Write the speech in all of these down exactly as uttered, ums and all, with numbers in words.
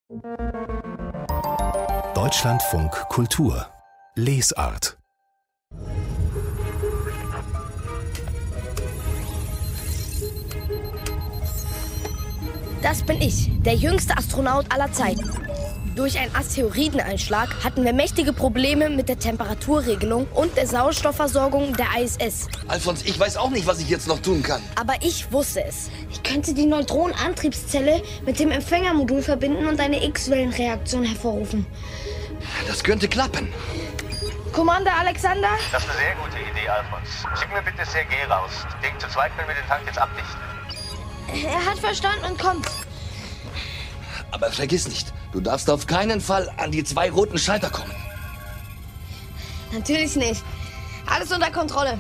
Deutschlandfunk Kultur Lesart. Das bin ich, der jüngste Astronaut aller Zeiten. Durch einen Asteroideneinschlag hatten wir mächtige Probleme mit der Temperaturregelung und der Sauerstoffversorgung der I S S. Alfons, ich weiß auch nicht, was ich jetzt noch tun kann. Aber ich wusste es. Ich könnte die Neutronenantriebszelle mit dem Empfängermodul verbinden und eine X-Wellenreaktion hervorrufen. Das könnte klappen. Commander Alexander? Das ist eine sehr gute Idee, Alfons. Schick mir bitte Sergei raus. Denk zu zweit können wir den Tank jetzt abdichten. Er hat verstanden und kommt. Aber vergiss nicht, du darfst auf keinen Fall an die zwei roten Schalter kommen. Natürlich nicht. Alles unter Kontrolle.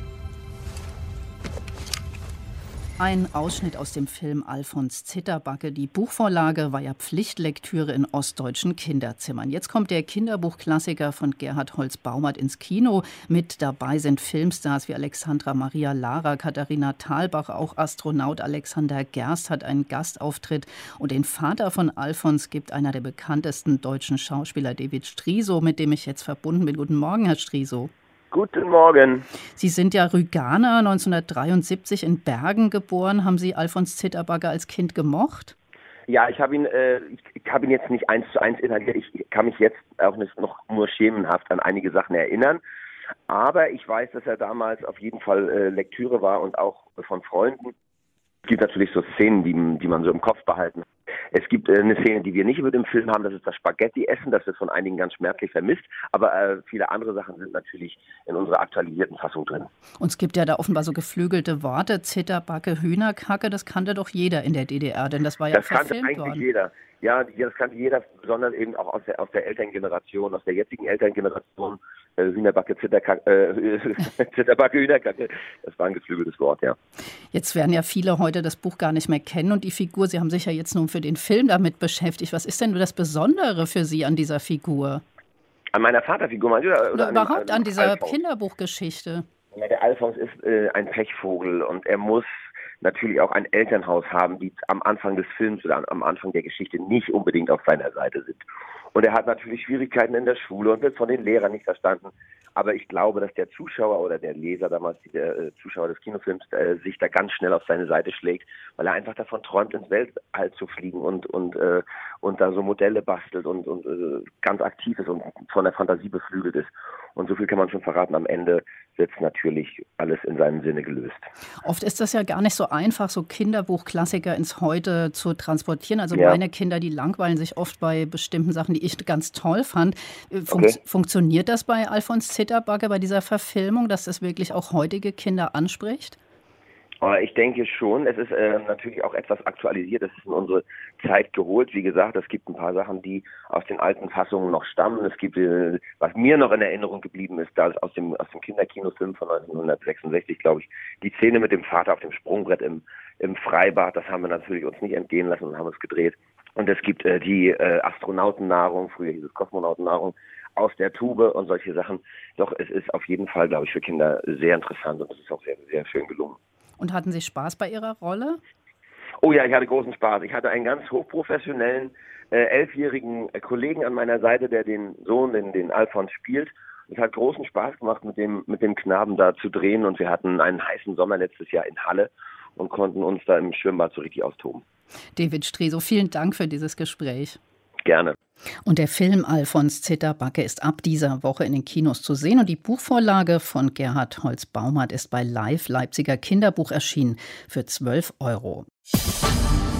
Ein Ausschnitt aus dem Film Alfons Zitterbacke. Die Buchvorlage war ja Pflichtlektüre in ostdeutschen Kinderzimmern. Jetzt kommt der Kinderbuchklassiker von Gerhard Holtz-Baumert ins Kino. Mit dabei sind Filmstars wie Alexandra Maria Lara, Katharina Thalbach, auch Astronaut Alexander Gerst hat einen Gastauftritt. Und den Vater von Alfons gibt einer der bekanntesten deutschen Schauspieler, David Striso, mit dem ich jetzt verbunden bin. Guten Morgen, Herr Striso. Guten Morgen. Sie sind ja Rüganer, neunzehnhundertdreiundsiebzig in Bergen geboren. Haben Sie Alfons Zitterbacke als Kind gemocht? Ja, ich habe ihn, äh, ich, ich habe ihn jetzt nicht eins zu eins inhaliert. Ich kann mich jetzt auch nicht noch nur schemenhaft an einige Sachen erinnern. Aber ich weiß, dass er damals auf jeden Fall äh, Lektüre war und auch von Freunden. Es gibt natürlich so Szenen, die, die man so im Kopf behalten hat. Es gibt äh, eine Szene, die wir nicht über dem Film haben, das ist das Spaghetti-Essen, das wird von einigen ganz schmerzlich vermisst, aber äh, viele andere Sachen sind natürlich in unserer aktualisierten Fassung drin. Und es gibt ja da offenbar so geflügelte Worte, Zitterbacke, Hühnerkacke, das kannte doch jeder in der D D R, denn das war ja das verfilmt kannte eigentlich worden. Jeder. Ja, das kannte jeder, besonders eben auch aus der, aus der Elterngeneration, aus der jetzigen Elterngeneration. Äh, Hühnerbacke, Zitterkacke, äh, Zitterbacke, Hühnerkacke, das war ein geflügeltes Wort, ja. Jetzt werden ja viele heute das Buch gar nicht mehr kennen und die Figur, Sie haben sich ja jetzt nun für den Film damit beschäftigt. Was ist denn das Besondere für Sie an dieser Figur? An meiner Vaterfigur, meinst du? Oder, oder an, überhaupt an, an dieser Alfons? Kinderbuchgeschichte? Ja, der Alfons ist äh, ein Pechvogel und er muss natürlich auch ein Elternhaus haben, die am Anfang des Films oder am Anfang der Geschichte nicht unbedingt auf seiner Seite sind. Und er hat natürlich Schwierigkeiten in der Schule und wird von den Lehrern nicht verstanden. Aber ich glaube, dass der Zuschauer oder der Leser damals, der äh, Zuschauer des Kinofilms, äh, sich da ganz schnell auf seine Seite schlägt, weil er einfach davon träumt, ins Weltall zu fliegen und und äh, und da so Modelle bastelt und und äh, ganz aktiv ist und von der Fantasie beflügelt ist. Und so viel kann man schon verraten. Am Ende wird natürlich alles in seinem Sinne gelöst. Oft ist das ja gar nicht so einfach, so Kinderbuchklassiker ins Heute zu transportieren. Also Ja. meine Kinder, die langweilen sich oft bei bestimmten Sachen, die ich ganz toll fand. Fun- Okay. Funktioniert das bei Alfons Zitterbacke, bei dieser Verfilmung, dass das wirklich auch heutige Kinder anspricht? Aber ich denke schon, es ist äh, natürlich auch etwas aktualisiert, es ist in unsere Zeit geholt. Wie gesagt, es gibt ein paar Sachen, die aus den alten Fassungen noch stammen. Es gibt, äh, was mir noch in Erinnerung geblieben ist, da ist aus dem, aus dem Kinderkinofilm von neunzehnhundertsechsundsechzig, glaube ich, die Szene mit dem Vater auf dem Sprungbrett im, im Freibad. Das haben wir natürlich uns nicht entgehen lassen und haben uns gedreht. Und es gibt äh, die äh, Astronautennahrung, früher hieß es Kosmonautennahrung, aus der Tube und solche Sachen. Doch es ist auf jeden Fall, glaube ich, für Kinder sehr interessant und es ist auch sehr, sehr schön gelungen. Und hatten Sie Spaß bei Ihrer Rolle? Oh ja, ich hatte großen Spaß. Ich hatte einen ganz hochprofessionellen, äh, elfjährigen äh, Kollegen an meiner Seite, der den Sohn, den, den Alfons spielt. Es hat großen Spaß gemacht, mit dem, mit dem Knaben da zu drehen und wir hatten einen heißen Sommer letztes Jahr in Halle und konnten uns da im Schwimmbad so richtig austoben. David Striso, vielen Dank für dieses Gespräch. Gerne. Und der Film Alfons Zitterbacke ist ab dieser Woche in den Kinos zu sehen. Und die Buchvorlage von Gerhard Holtz-Baumert ist bei Live Leipziger Kinderbuch erschienen für zwölf Euro.